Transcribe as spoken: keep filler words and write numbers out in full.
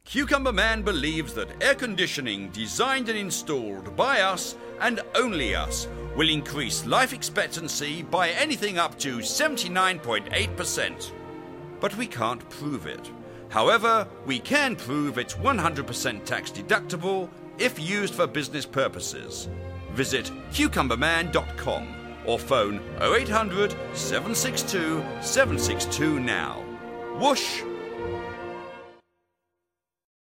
Cucumber Man believes that air conditioning designed and installed by us and only us will increase life expectancy by anything up to seventy-nine point eight percent. But we can't prove it. However, we can prove it's one hundred percent tax deductible if used for business purposes. Visit cucumber man dot com or phone oh eight hundred, seven six two, seven six two now. Whoosh!